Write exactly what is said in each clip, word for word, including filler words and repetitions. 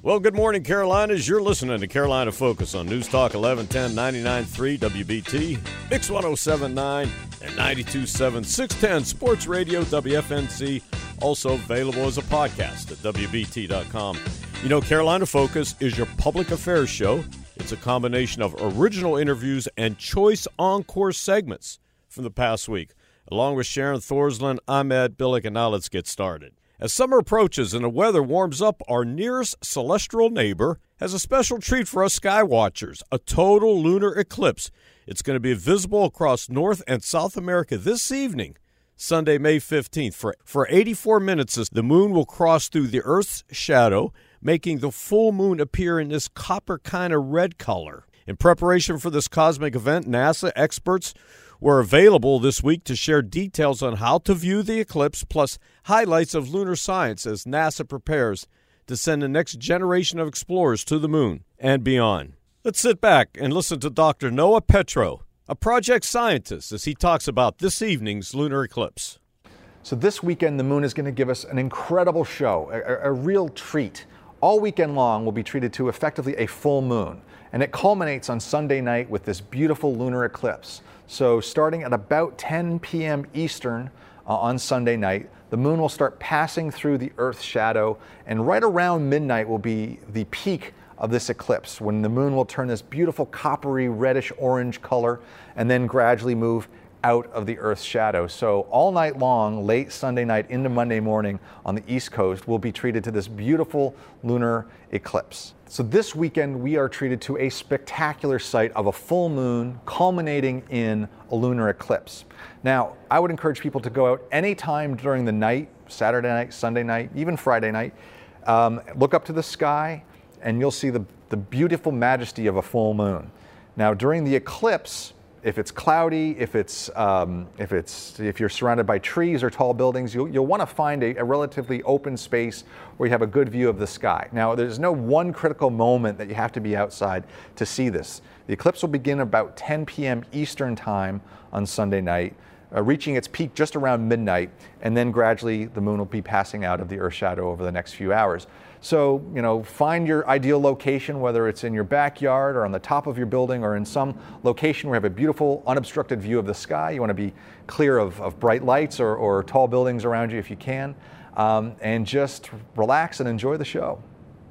Well, good morning, Carolinas. You're listening to Carolina Focus on News Talk eleven ten, ninety-nine point three W B T, Mix one oh seven point nine, and ninety-two point seven, six ten Sports Radio, W F N C. Also available as a podcast at W B T dot com. You know, Carolina Focus is your public affairs show. It's a combination of original interviews and choice encore segments from the past week. Along with Sharon Thorsland, I'm Ed Billick, and now let's get started. As summer approaches and the weather warms up, our nearest celestial neighbor has a special treat for us sky watchers, a total lunar eclipse. It's going to be visible across North and South America this evening, Sunday, May fifteenth. For, for eighty-four minutes, the moon will cross through the Earth's shadow, making the full moon appear in this copper kind of red color. In preparation for this cosmic event, NASA experts were available this week to share details on how to view the eclipse, plus highlights of lunar science as NASA prepares to send the next generation of explorers to the moon and beyond. Let's sit back and listen to Doctor Noah Petro, a project scientist, as he talks about this evening's lunar eclipse. So this weekend, the moon is going to give us an incredible show, a, a real treat. All weekend long, we'll be treated to effectively a full moon, and it culminates on Sunday night with this beautiful lunar eclipse. So starting at about ten p.m. Eastern uh, on Sunday night, the moon will start passing through the Earth's shadow, and right around midnight will be the peak of this eclipse, when the moon will turn this beautiful coppery reddish-orange color and then gradually move out of the Earth's shadow. So all night long, late Sunday night into Monday morning on the East Coast, we'll be treated to this beautiful lunar eclipse. So this weekend, we are treated to a spectacular sight of a full moon culminating in a lunar eclipse. Now, I would encourage people to go out anytime during the night, Saturday night, Sunday night, even Friday night, um, look up to the sky, and you'll see the, the beautiful majesty of a full moon. Now, during the eclipse, if it's cloudy, if it's um, if it's if you're surrounded by trees or tall buildings, you'll you'll want to find a, a relatively open space where you have a good view of the sky. Now, there's no one critical moment that you have to be outside to see this. The eclipse will begin about ten p.m. Eastern time on Sunday night, uh, reaching its peak just around midnight, and then gradually the moon will be passing out of the Earth's shadow over the next few hours. So, you know, find your ideal location, whether it's in your backyard or on the top of your building or in some location where you have a beautiful unobstructed view of the sky. You want to be clear of, of bright lights or, or tall buildings around you if you can, um, and just relax and enjoy the show.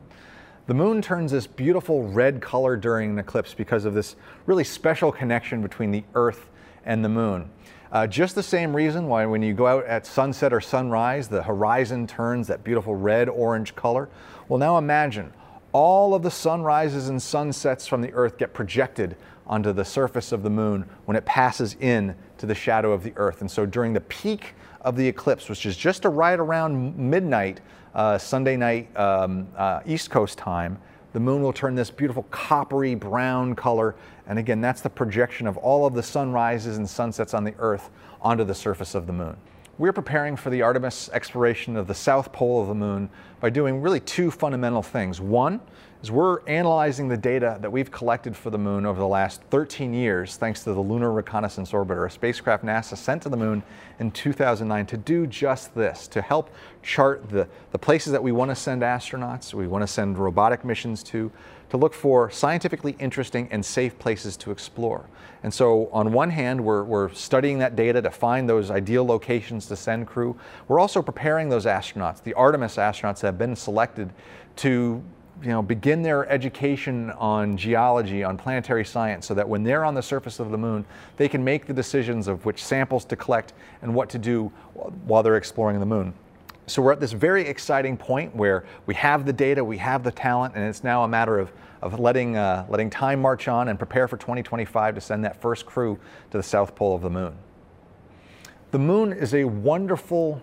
The moon turns this beautiful red color during an eclipse because of this really special connection between the Earth and the moon. Uh, just the same reason why when you go out at sunset or sunrise, the horizon turns that beautiful red-orange color. Well, now imagine all of the sunrises and sunsets from the Earth get projected onto the surface of the moon when it passes in to the shadow of the Earth. And so during the peak of the eclipse, which is just right around midnight, uh, Sunday night, um, uh, East Coast time, the moon will turn this beautiful coppery brown color, and again, that's the projection of all of the sunrises and sunsets on the Earth onto the surface of the moon. We're preparing for the Artemis exploration of the south pole of the moon by doing really two fundamental things. One is we're analyzing the data that we've collected for the moon over the last thirteen years, thanks to the Lunar Reconnaissance Orbiter, a spacecraft NASA sent to the moon in two thousand nine to do just this, to help chart the, the places that we want to send astronauts, we want to send robotic missions to, to look for scientifically interesting and safe places to explore. And so on one hand, we're, we're studying that data to find those ideal locations to send crew. We're also preparing those astronauts, the Artemis astronauts that have been selected, to you know, begin their education on geology, on planetary science, so that when they're on the surface of the moon, they can make the decisions of which samples to collect and what to do while they're exploring the moon. So we're at this very exciting point where we have the data, we have the talent, and it's now a matter of, of letting, uh, letting time march on and prepare for twenty twenty-five to send that first crew to the south pole of the moon. The moon is a wonderful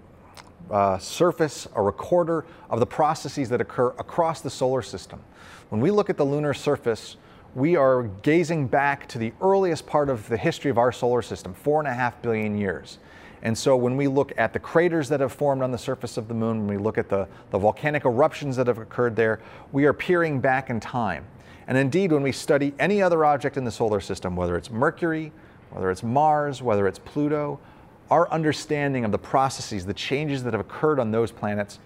Uh, surface, a recorder of the processes that occur across the solar system. When we look at the lunar surface, we are gazing back to the earliest part of the history of our solar system, four and a half billion years. And so when we look at the craters that have formed on the surface of the moon, when we look at the, the volcanic eruptions that have occurred there, we are peering back in time. And indeed, when we study any other object in the solar system, whether it's Mercury, whether it's Mars, whether it's Pluto, our understanding of the processes, the changes that have occurred on those planets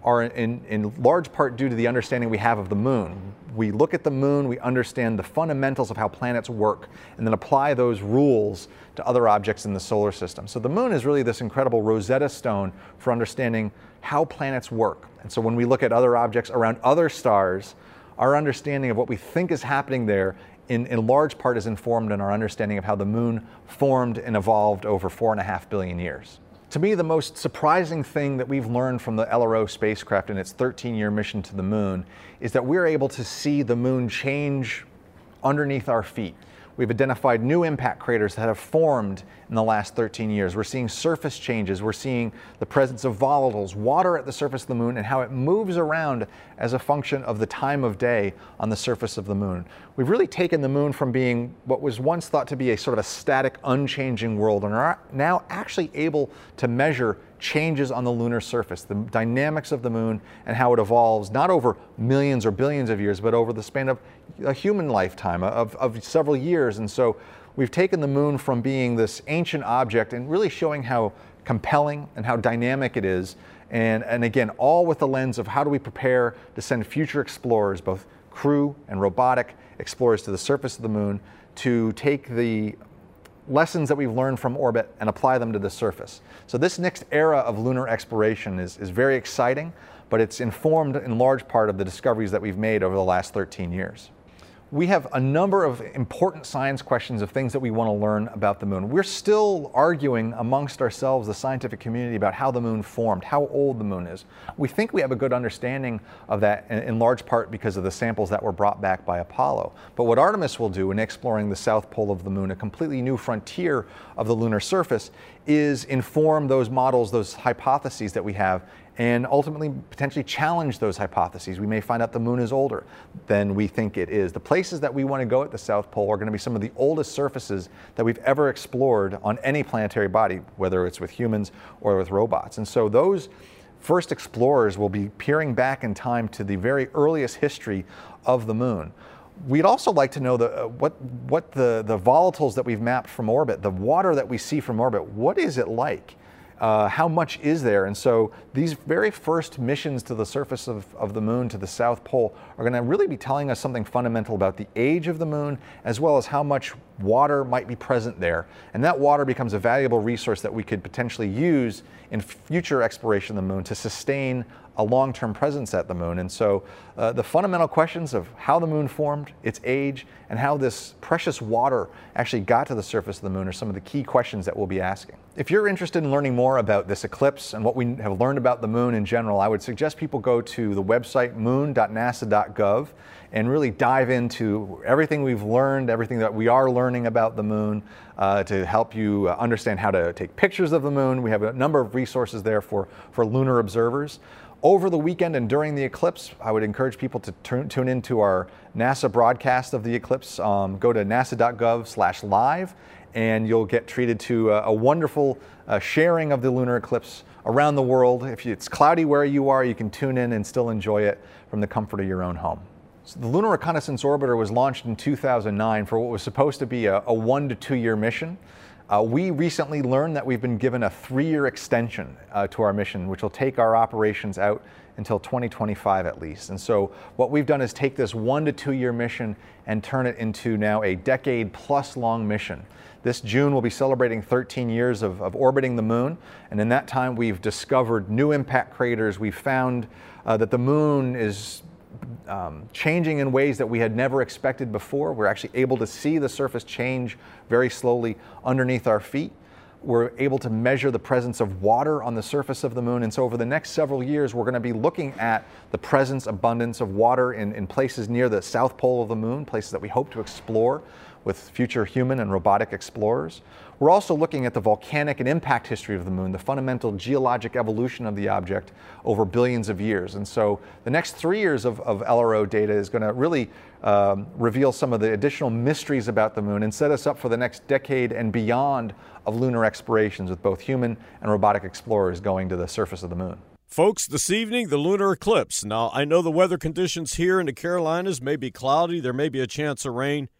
are in, in large part due to the understanding we have of the moon. We look at the moon, we understand the fundamentals of how planets work, and then apply those rules to other objects in the solar system. So the moon is really this incredible Rosetta Stone for understanding how planets work. And so when we look at other objects around other stars, our understanding of what we think is happening there in, in large part is informed in our understanding of how the moon formed and evolved over four and a half billion years. To me, the most surprising thing that we've learned from the L R O spacecraft in its thirteen-year mission to the moon is that we're able to see the moon change underneath our feet. We've identified new impact craters that have formed in the last thirteen years. We're seeing surface changes. We're seeing the presence of volatiles, water at the surface of the moon, and how it moves around as a function of the time of day on the surface of the moon. We've really taken the moon from being what was once thought to be a sort of a static, unchanging world, and are now actually able to measure changes on the lunar surface, the dynamics of the moon and how it evolves, not over millions or billions of years, but over the span of a human lifetime of, of several years. And so we've taken the moon from being this ancient object and really showing how compelling and how dynamic it is. And, and again, all with the lens of how do we prepare to send future explorers, both crew and robotic explorers, to the surface of the moon to take the lessons that we've learned from orbit and apply them to the surface. So this next era of lunar exploration is, is very exciting, but it's informed in large part of the discoveries that we've made over the last thirteen years. We have a number of important science questions of things that we want to learn about the moon. We're still arguing amongst ourselves, the scientific community, about how the moon formed, how old the moon is. We think we have a good understanding of that in, in large part because of the samples that were brought back by Apollo. But what Artemis will do in exploring the south pole of the moon, a completely new frontier of the lunar surface, is inform those models, those hypotheses that we have, and ultimately potentially challenge those hypotheses. We may find out the moon is older than we think it is. The places that we want to go at the South Pole are going to be some of the oldest surfaces that we've ever explored on any planetary body, whether it's with humans or with robots. And so those first explorers will be peering back in time to the very earliest history of the moon. We'd also like to know the, uh, what, what the, the volatiles that we've mapped from orbit, the water that we see from orbit, what is it like? Uh, how much is there? And so these very first missions to the surface of, of the moon, to the South Pole, are going to really be telling us something fundamental about the age of the moon, as well as how much water might be present there. And that water becomes a valuable resource that we could potentially use in future exploration of the moon to sustain a long-term presence at the moon. And so uh, the fundamental questions of how the moon formed, its age, and how this precious water actually got to the surface of the moon are some of the key questions that we'll be asking. If you're interested in learning more about this eclipse and what we have learned about the moon in general, I would suggest people go to the website moon dot nasa dot gov and really dive into everything we've learned, everything that we are learning about the moon, uh, to help you understand how to take pictures of the moon. We have a number of resources there for, for lunar observers. Over the weekend and during the eclipse, I would encourage people to turn, tune into our NASA broadcast of the eclipse. Um, go to nasa dot gov slash live, and you'll get treated to a, a wonderful uh, sharing of the lunar eclipse around the world. If it's cloudy where you are, you can tune in and still enjoy it from the comfort of your own home. So the Lunar Reconnaissance Orbiter was launched in two thousand nine for what was supposed to be a, a one to two year mission. Uh, we recently learned that we've been given a three-year extension uh, to our mission, which will take our operations out until twenty twenty-five at least. And so what we've done is take this one to two year mission and turn it into now a decade plus long mission. This June we'll be celebrating thirteen years of, of orbiting the moon, and in that time we've discovered new impact craters. We've found uh, that the moon is Um, changing in ways that we had never expected before. We're actually able to see the surface change very slowly underneath our feet. We're able to measure the presence of water on the surface of the moon. And so over the next several years, we're going to be looking at the presence, abundance of water in, in places near the south pole of the moon, places that we hope to explore with future human and robotic explorers. We're also looking at the volcanic and impact history of the moon, the fundamental geologic evolution of the object over billions of years. And so the next three years of, of L R O data is going to really um, reveal some of the additional mysteries about the moon and set us up for the next decade and beyond of lunar explorations with both human and robotic explorers going to the surface of the moon. Folks, this evening, the lunar eclipse. Now, I know the weather conditions here in the Carolinas may be cloudy. There may be a chance of rain.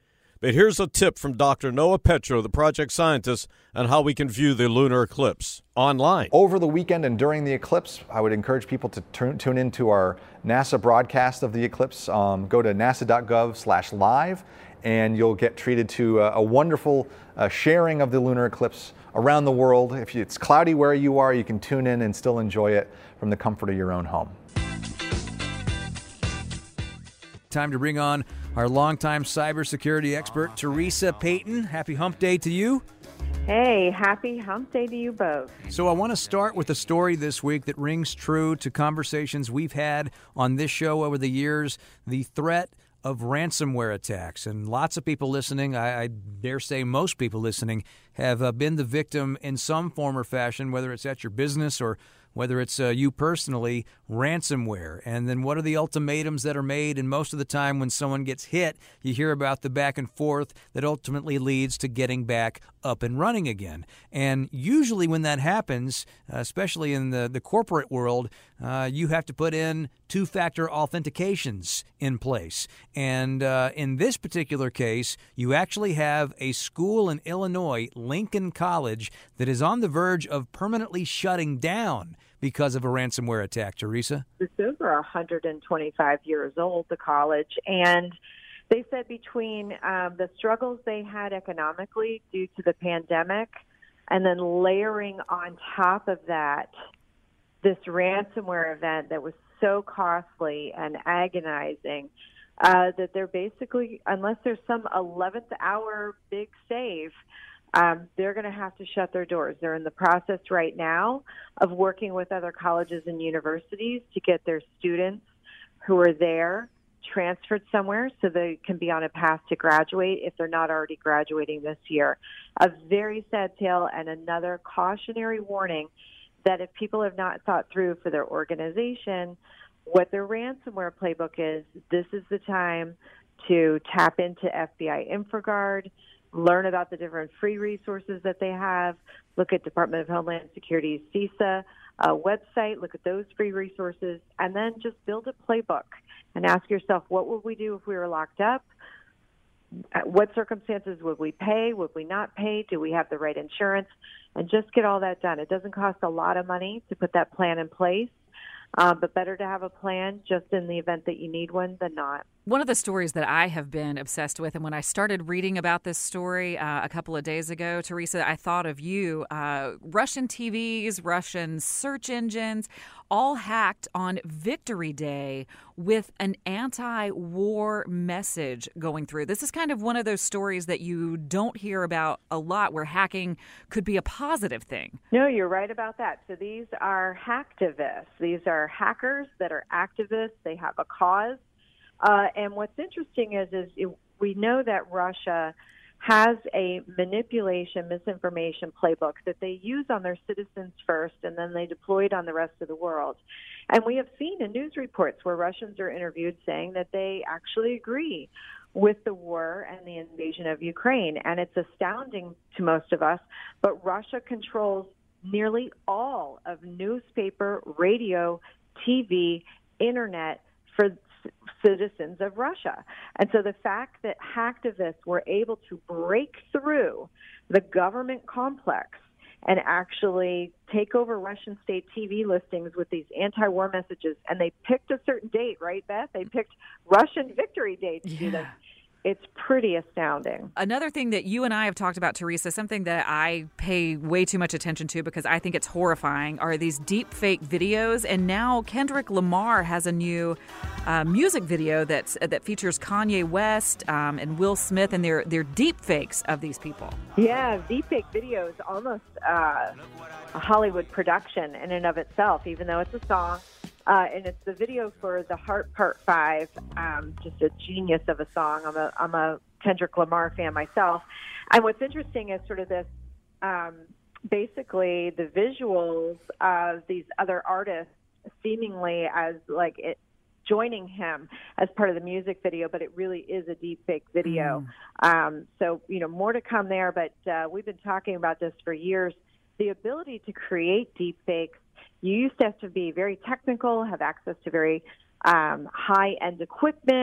But here's a tip from Doctor Noah Petro, the project scientist, on how we can view the lunar eclipse online. Over the weekend and during the eclipse, I would encourage people to turn, tune into our NASA broadcast of the eclipse. Um, go to nasa.gov slash live, and you'll get treated to a, a wonderful uh, sharing of the lunar eclipse around the world. If it's cloudy where you are, you can tune in and still enjoy it from the comfort of your own home. Time to bring on our longtime cybersecurity expert, Teresa Payton. Happy Hump Day to you. Hey, happy Hump Day to you both. So I want to start with a story this week that rings true to conversations we've had on this show over the years, the threat of ransomware attacks. And lots of people listening, I, I dare say most people listening, have uh, been the victim in some form or fashion, whether it's at your business or whether it's uh, you personally, ransomware. And then what are the ultimatums that are made? And most of the time when someone gets hit, you hear about the back and forth that ultimately leads to getting back up and running again. And usually when that happens, uh, especially in the, the corporate world, uh, you have to put in two-factor authentications in place. And uh, in this particular case, you actually have a school in Illinois, Lincoln College, that is on the verge of permanently shutting down because of a ransomware attack. Teresa? It's over one hundred twenty-five years old, the college, and they said between um, the struggles they had economically due to the pandemic and then layering on top of that this ransomware event that was so costly and agonizing uh, that they're basically, unless there's some eleventh hour big save, Um, they're going to have to shut their doors. They're in the process right now of working with other colleges and universities to get their students who are there transferred somewhere so they can be on a path to graduate if they're not already graduating this year. A very sad tale and another cautionary warning that if people have not thought through for their organization what their ransomware playbook is, this is the time to tap into F B I InfraGard, learn about the different free resources that they have, look at Department of Homeland Security's CISA uh, website, look at those free resources, and then just build a playbook and ask yourself, what would we do if we were locked up? At what circumstances would we pay? Would we not pay? Do we have the right insurance? And just get all that done. It doesn't cost a lot of money to put that plan in place. Uh, but better to have a plan just in the event that you need one than not. One of the stories that I have been obsessed with, and when I started reading about this story uh, a couple of days ago, Teresa, I thought of you. Uh, Russian T Vs, Russian search engines, all hacked on Victory Day with an anti-war message going through. This is kind of one of those stories that you don't hear about a lot where hacking could be a positive thing. No, you're right about that. So these are hacktivists. These are hackers that are activists. They have a cause. Uh, and what's interesting is, is it, we know that Russia has a manipulation, misinformation playbook that they use on their citizens first, and then they deploy it on the rest of the world. And we have seen in news reports where Russians are interviewed saying that they actually agree with the war and the invasion of Ukraine. And it's astounding to most of us, but Russia controls nearly all of newspaper, radio, T V, internet for citizens of Russia. And so the fact that hacktivists were able to break through the government complex and actually take over Russian state T V listings with these anti-war messages, and they picked a certain date, right, Beth? They picked Russian Victory Day to yeah. do this. It's pretty astounding. Another thing that you and I have talked about, Teresa, something that I pay way too much attention to because I think it's horrifying, are these deep fake videos. And now Kendrick Lamar has a new uh, music video that's, that features Kanye West um, and Will Smith, and they're, they're deep fakes of these people. Yeah, deep fake video is almost uh, a Hollywood production in and of itself, even though it's a song. Uh, and it's the video for The Heart Part Five, um, just a genius of a song. I'm a I'm a Kendrick Lamar fan myself. And what's interesting is sort of this, um, basically the visuals of these other artists seemingly as like it, joining him as part of the music video, but it really is a deep fake video. Mm. Um, so, you know, more to come there, but uh, we've been talking about this for years. The ability to create deep fakes, you used to have to be very technical, have access to very um, high-end equipment,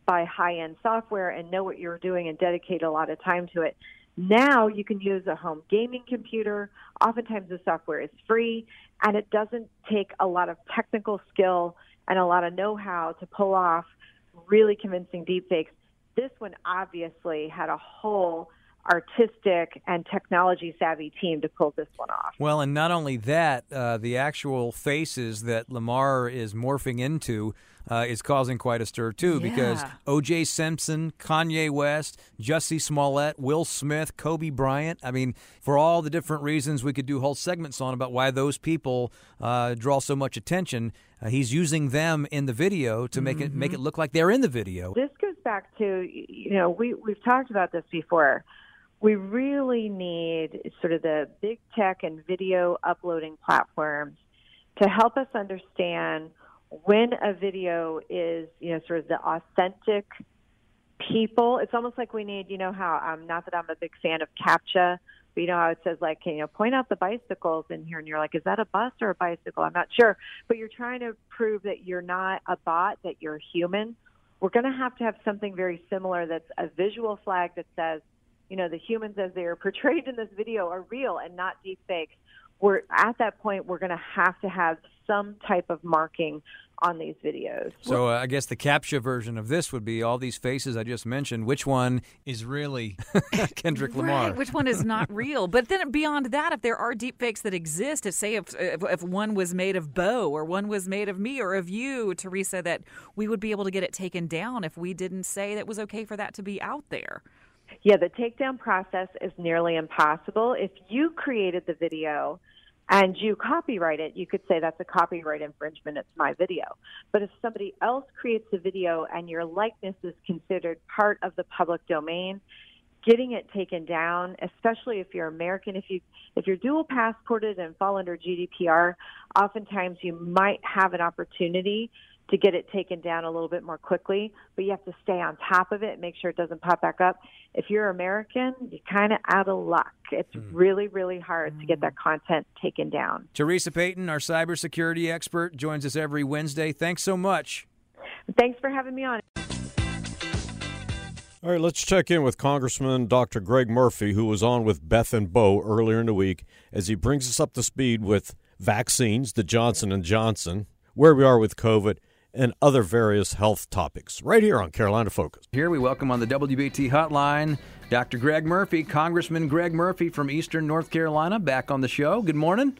buy high-end software and know what you're doing and dedicate a lot of time to it. Now you can use a home gaming computer. Oftentimes the software is free, and it doesn't take a lot of technical skill and a lot of know-how to pull off really convincing deepfakes. This one obviously had a whole artistic and technology-savvy team to pull this one off. Well, and not only that, uh, the actual faces that Lamar is morphing into uh, is causing quite a stir, too, Yeah. because O J Simpson, Kanye West, Jussie Smollett, Will Smith, Kobe Bryant. I mean, for all the different reasons we could do whole segments on about why those people uh, draw so much attention, uh, he's using them in the video to make mm-hmm. it make it look like they're in the video. This goes back to, you know, we, we've talked about this before. We really need sort of the big tech and video uploading platforms to help us understand when a video is, you know, sort of the authentic people. It's almost like we need, you know, how, um, not that I'm a big fan of CAPTCHA, but you know how it says, like, you know, point out the bicycles in here, and you're like, is that a bus or a bicycle? I'm not sure. But you're trying to prove that you're not a bot, that you're human. We're going to have to have something very similar that's a visual flag that says, you know, the humans as they are portrayed in this video are real and not deep fakes. We're at that point, we're going to have to have some type of marking on these videos. So uh, I guess the CAPTCHA version of this would be all these faces I just mentioned. Which one is really Kendrick Lamar? Right, which one is not real? But then beyond that, if there are deep fakes that exist, if say if, if if one was made of Bo or one was made of me or of you, Teresa, that we would be able to get it taken down if we didn't say that it was okay for that to be out there. Yeah, the takedown process is nearly impossible. If you created the video and you copyright it, you could say that's a copyright infringement. It's my video. But if somebody else creates the video and your likeness is considered part of the public domain, getting it taken down, especially if you're American, if you if you're dual passported and fall under G D P R, oftentimes you might have an opportunity to get it taken down a little bit more quickly, but you have to stay on top of it and make sure it doesn't pop back up. If you're American, you're kind of out of luck. It's mm. really, really hard mm. to get that content taken down. Teresa Payton, our cybersecurity expert, joins us every Wednesday. Thanks so much. Thanks for having me on. All right, let's check in with Congressman Doctor Greg Murphy, who was on with Beth and Bo earlier in the week, as he brings us up to speed with vaccines, the Johnson and Johnson, where we are with COVID, and other various health topics, right here on Carolina Focus. Here we welcome on the W B T hotline Doctor Greg Murphy, Congressman Greg Murphy from Eastern North Carolina, back on the show. Good morning.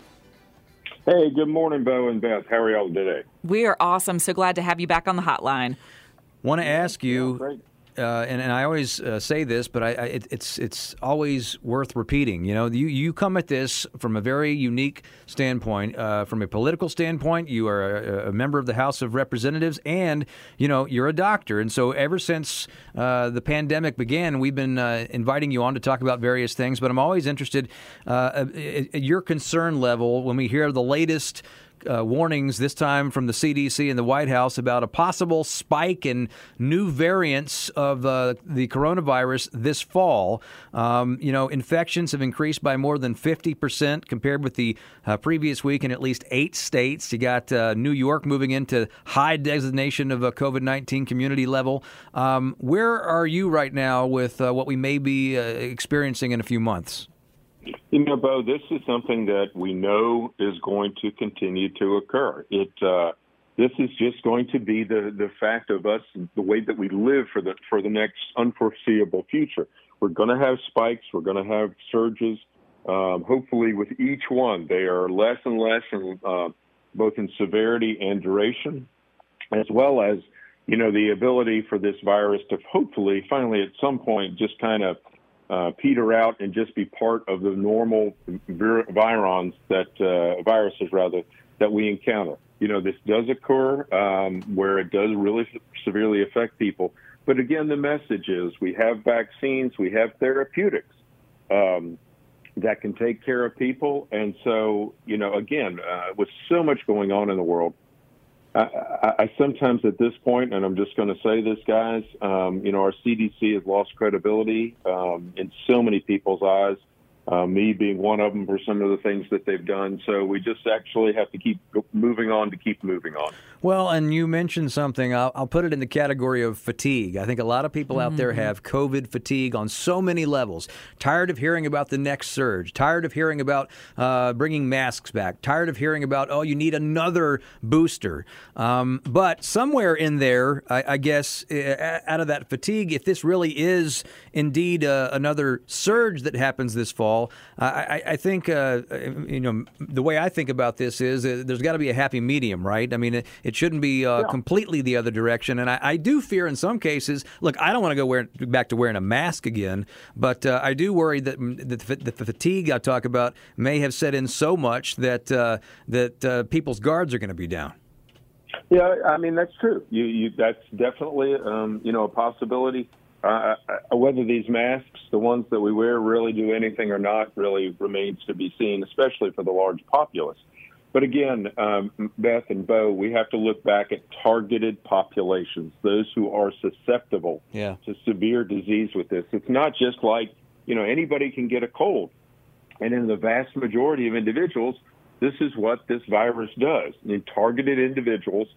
Hey, good morning, Bo and Beth. How are y'all today? We are awesome. So glad to have you back on the hotline. Want to ask you, Yeah, great. Uh, and, and I always uh, say this, but I, I, it, it's it's always worth repeating. You know, you, you come at this from a very unique standpoint. Uh, from a political standpoint, you are a, a member of the House of Representatives, and you know you're a doctor. And so, ever since uh, the pandemic began, we've been uh, inviting you on to talk about various things. But I'm always interested uh, at, at your concern level when we hear the latest Uh, warnings, this time from the C D C and the White House, about a possible spike in new variants of uh, the coronavirus this fall. Um, you know, infections have increased by more than fifty percent compared with the uh, previous week in at least eight states. You got uh, New York moving into high designation of a COVID nineteen community level. Um, where are you right now with uh, what we may be uh, experiencing in a few months? You know, Bo, this is something that we know is going to continue to occur. It uh, this is just going to be the, the fact of us, the way that we live for the for the next unforeseeable future. We're going to have spikes. We're going to have surges. Um, hopefully, with each one, they are less and less, in, uh, both in severity and duration, as well as, you know, the ability for this virus to hopefully, finally, at some point, just kind of Uh, peter out and just be part of the normal vir- virons that uh, viruses rather that we encounter. You know, this does occur um, where it does really severely affect people. But again, the message is we have vaccines, we have therapeutics um, that can take care of people. And so, you know, again, uh, with so much going on in the world, I, I, I sometimes at this point, and I'm just going to say this, guys, um, you know, our C D C has lost credibility um, in so many people's eyes. uh, me being one of them for some of the things that they've done. So we just actually have to keep moving on to keep moving on. Well, and you mentioned something, I'll, I'll put it in the category of fatigue. I think a lot of people Mm-hmm. out there have COVID fatigue on so many levels. Tired of hearing about the next surge, tired of hearing about uh, bringing masks back, tired of hearing about, oh, you need another booster. Um, but somewhere in there, I, I guess, uh, out of that fatigue, if this really is indeed uh, another surge that happens this fall, I, I, I think, uh, you know, the way I think about this is uh, there's got to be a happy medium, right? I mean, it, it shouldn't be uh, Yeah. completely the other direction. And I, I do fear in some cases, look, I don't want to go wear, back to wearing a mask again, but uh, I do worry that, that the, the fatigue I talk about may have set in so much that uh, that uh, people's guards are going to be down. Yeah, I mean, that's true. You, you, that's definitely, um, you know, a possibility. Uh, whether these masks, the ones that we wear, really do anything or not really remains to be seen, especially for the large populace. But again, um, Beth and Bo, we have to look back at targeted populations, those who are susceptible Yeah. to severe disease with this. It's not just like, you know, anybody can get a cold. And in the vast majority of individuals, this is what this virus does. In targeted individuals,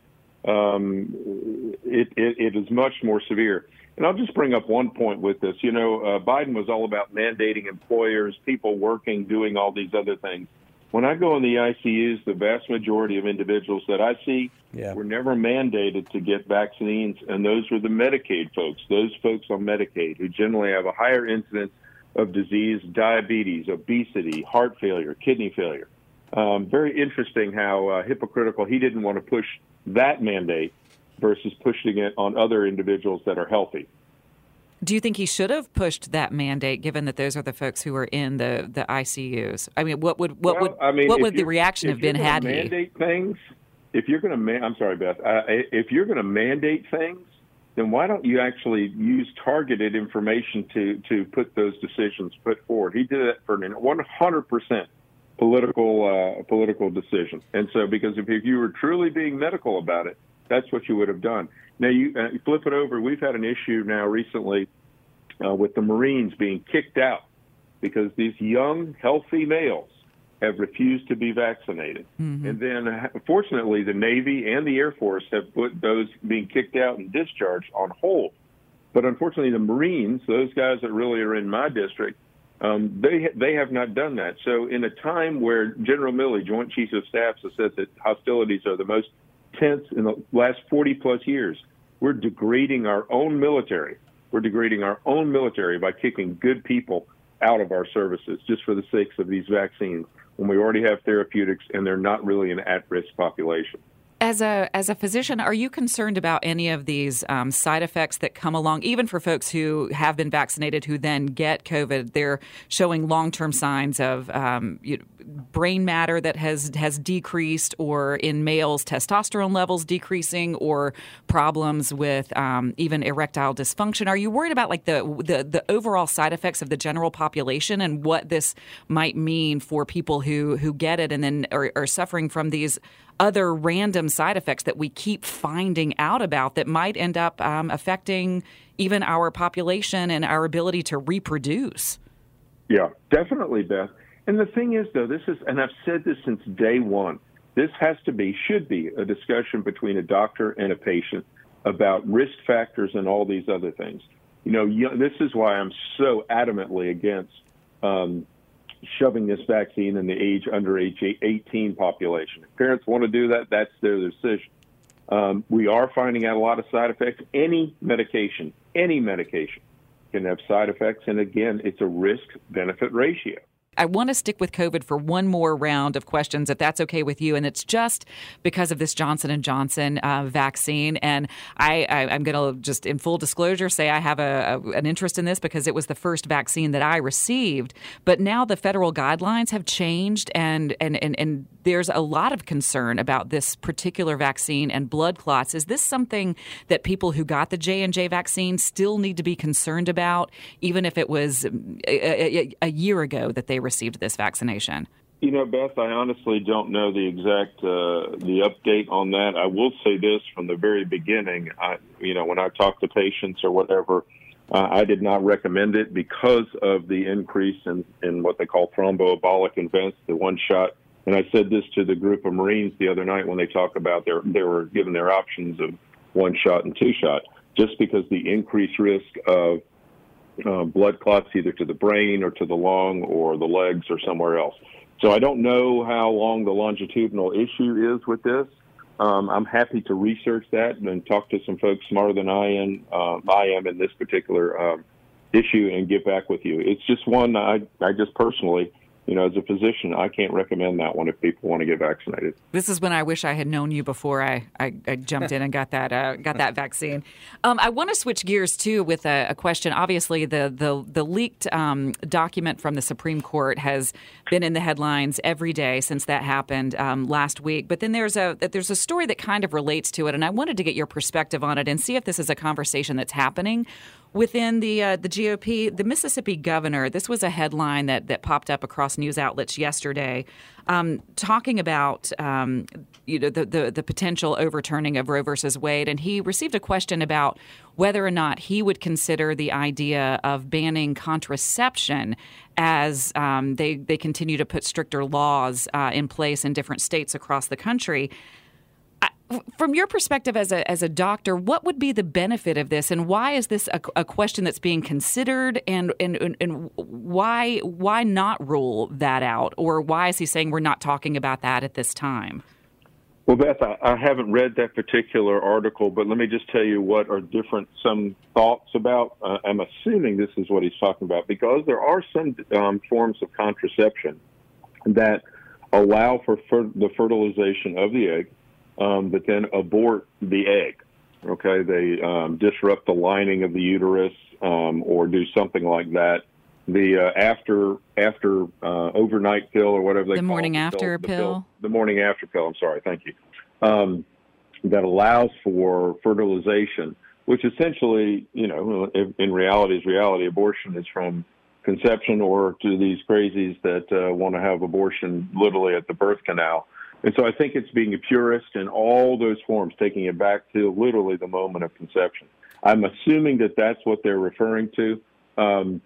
um, it, it, it is much more severe. And I'll just bring up one point with this. You know, uh, Biden was all about mandating employers, people working, doing all these other things. When I go in the I C Us, the vast majority of individuals that I see Yeah. were never mandated to get vaccines, and those were the Medicaid folks, those folks on Medicaid who generally have a higher incidence of disease, diabetes, obesity, heart failure, kidney failure. Um, very interesting how uh, hypocritical he didn't want to push that mandate versus pushing it on other individuals that are healthy. Do you think he should have pushed that mandate, given that those are the folks who are in the, the I C Us? I mean, what would what well, would I mean, what if would the you're- reaction if have been you're had gonna he? mandate things? If you're going to, ma- I'm sorry, Beth. Uh, if you're going to mandate things, then why don't you actually use targeted information to to put those decisions put forward? He did it for a one hundred percent political uh, political decision, and so because if, if you were truly being medical about it, that's what you would have done. Now you, uh, you flip it over. We've had an issue now recently uh, with the Marines being kicked out because these young, healthy males have refused to be vaccinated. Mm-hmm. And then, uh, fortunately, the Navy and the Air Force have put those being kicked out and discharged on hold. But unfortunately, the Marines, those guys that really are in my district, um, they they have not done that. So in a time where General Milley, Joint Chiefs of Staff, has said that hostilities are the most tense in the last forty plus years, we're degrading our own military. We're degrading our own military by kicking good people out of our services just for the sakes of these vaccines when we already have therapeutics and they're not really an at-risk population. As a as a physician, are you concerned about any of these um, side effects that come along, even for folks who have been vaccinated who then get COVID? They're showing long-term signs of um, you know, brain matter that has has decreased, or in males, testosterone levels decreasing, or problems with um, even erectile dysfunction. Are you worried about like the, the the overall side effects of the general population and what this might mean for people who who get it and then are, are suffering from these other random side effects that we keep finding out about that might end up um, affecting even our population and our ability to reproduce? Yeah, definitely, Beth. And the thing is, though, this is, and I've said this since day one, this has to be, should be a discussion between a doctor and a patient about risk factors and all these other things. You know, this is why I'm so adamantly against um, shoving this vaccine in the age under age eighteen population. If parents want to do that, that's their decision. Um, we are finding out a lot of side effects. Any medication, any medication can have side effects. And again, it's a risk-benefit ratio. I want to stick with COVID for one more round of questions, if that's okay with you. And it's just because of this Johnson and Johnson uh, vaccine. And I, I, I'm going to just, in full disclosure, say I have a, a, an interest in this because it was the first vaccine that I received. But now the federal guidelines have changed, and and, and, and there's a lot of concern about this particular vaccine and blood clots. Is this something that people who got the J and J vaccine still need to be concerned about, even if it was a, a, a year ago that they received this vaccination? You know, Beth, I honestly don't know the exact uh, the update on that. I will say this from the very beginning. I, you know, when I talk to patients or whatever, Uh, I did not recommend it because of the increase in, in what they call thromboembolic events, the one shot. And I said this to the group of Marines the other night when they talked about their, they were given their options of one shot and two shot, just because the increased risk of uh, blood clots either to the brain or to the lung or the legs or somewhere else. So I don't know how long the longitudinal issue is with this. Um, I'm happy to research that and talk to some folks smarter than I am, uh, I am in this particular um, issue and get back with you. It's just one I, I just personally, you know, as a physician, I can't recommend that one if people want to get vaccinated. This is when I wish I had known you before I, I, I jumped in and got that uh, got that vaccine. Um, I want to switch gears, too, with a, a question. Obviously, the the, the leaked um, document from the Supreme Court has been in the headlines every day since that happened um, last week. But then there's a there's a story that kind of relates to it, and I wanted to get your perspective on it and see if this is a conversation that's happening within the uh, the G O P. The Mississippi governor, this was a headline that, that popped up across news outlets yesterday, um, talking about um, you know the, the the potential overturning of Roe versus Wade, and he received a question about whether or not he would consider the idea of banning contraception as um, they they continue to put stricter laws uh, in place in different states across the country. From your perspective as a as a doctor, what would be the benefit of this, and why is this a, a question that's being considered, and, and and why why not rule that out, or why is he saying we're not talking about that at this time? Well, Beth, I, I haven't read that particular article, but let me just tell you what are different some thoughts about. Uh, I'm assuming this is what he's talking about, because there are some um, forms of contraception that allow for fer- the fertilization of the egg. Um, but then abort the egg, okay? They um, disrupt the lining of the uterus um, or do something like that. The uh, after after uh, overnight pill or whatever they the call morning it. after the pill. pill. The morning after pill, I'm sorry, thank you. Um, that allows for fertilization, which essentially, you know, in, in reality is reality. Abortion is from conception or to these crazies that uh, want to have abortion literally at the birth canal. And so I think it's being a purist in all those forms, taking it back to literally the moment of conception. I'm assuming that that's what they're referring to. Um,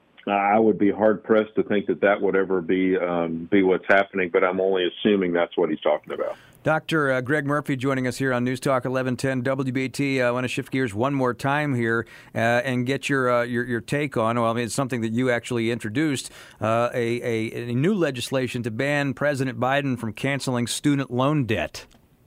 I would be hard-pressed to think that that would ever be um, be what's happening, but I'm only assuming that's what he's talking about. Doctor Uh, Greg Murphy joining us here on News Talk eleven ten W B T. Uh, I want to shift gears one more time here uh, and get your, uh, your your take on, well, I mean, it's something that you actually introduced, uh, a, a, a new legislation to ban President Biden from canceling student loan debt.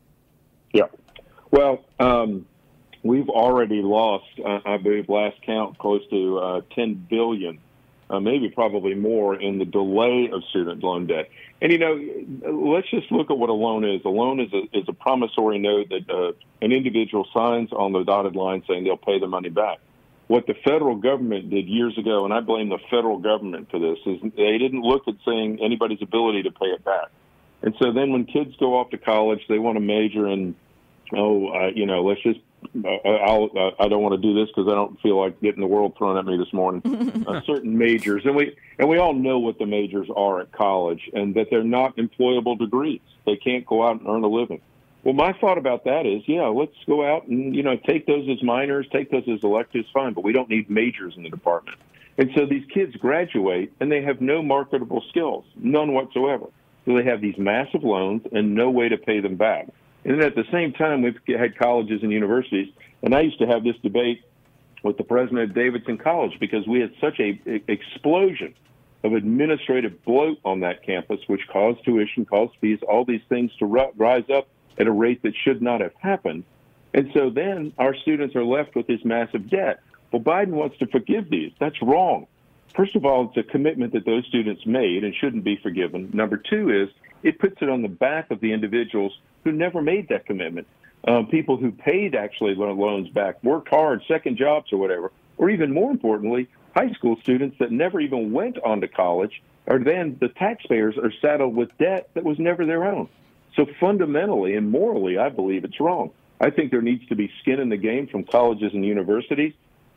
Yeah. Well, um, we've already lost, uh, I believe, last count, close to uh, ten billion dollars. Uh, maybe probably more in the delay of student loan debt. And, you know, let's just look at what a loan is. A loan is a, is a promissory note that uh, an individual signs on the dotted line saying they'll pay the money back. What the federal government did years ago, and I blame the federal government for this, is they didn't look at saying anybody's ability to pay it back. And so then when kids go off to college, they want to major in, oh, uh, you know, let's just I'll, I don't want to do this because I don't feel like getting the world thrown at me this morning. uh, certain majors, and we and we all know what the majors are at college, and that they're not employable degrees. They can't go out and earn a living. Well, my thought about that is, yeah, let's go out and you know take those as minors, take those as electives, fine, but we don't need majors in the department. And so these kids graduate, and they have no marketable skills, none whatsoever. So they have these massive loans and no way to pay them back. And then at the same time, we've had colleges and universities, and I used to have this debate with the president of Davidson College because we had such a explosion of administrative bloat on that campus, which caused tuition, caused fees, all these things to rise up at a rate that should not have happened. And so then our students are left with this massive debt. Well, Biden wants to forgive these. That's wrong. First of all, it's a commitment that those students made and shouldn't be forgiven. Number two is it puts it on the back of the individuals who never made that commitment, um, people who paid actually loans back, worked hard, second jobs or whatever, or even more importantly, high school students that never even went on to college, or then the taxpayers are saddled with debt that was never their own. So fundamentally and morally, I believe it's wrong. I think there needs to be skin in the game from colleges and universities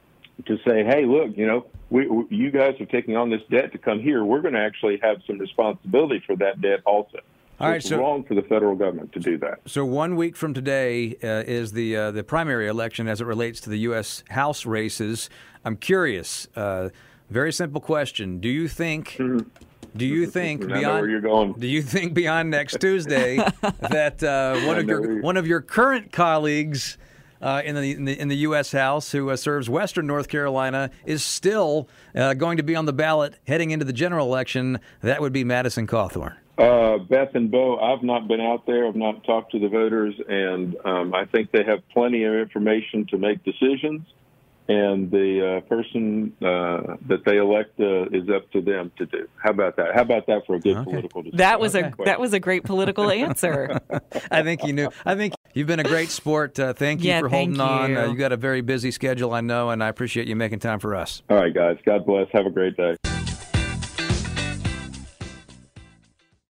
to say, hey, look, you know, we, we, you guys are taking on this debt to come here. We're going to actually have some responsibility for that debt also. All right, it's so, wrong for the federal government to do that. So one week from today uh, is the uh, the primary election as it relates to the U S House races. I'm curious. Uh, very simple question. Do you think? Mm-hmm. Do you think I beyond? know where you're going. Do you think beyond next Tuesday that uh, one of your one of your current colleagues uh, in the in the in the U S House who uh, serves Western North Carolina is still uh, going to be on the ballot heading into the general election? That would be Madison Cawthorn. Uh, Beth and Bo, I've not been out there. I've not talked to the voters, and um, I think they have plenty of information to make decisions. And the uh, person uh, that they elect uh, is up to them to do. How about that? How about that for a good okay. political decision? That was okay. a that was a great political answer. I think you knew. I think you've been a great sport. Uh, thank you yeah, for holding you. on. Uh, you got a very busy schedule, I know, and I appreciate you making time for us. All right, guys. God bless. Have a great day.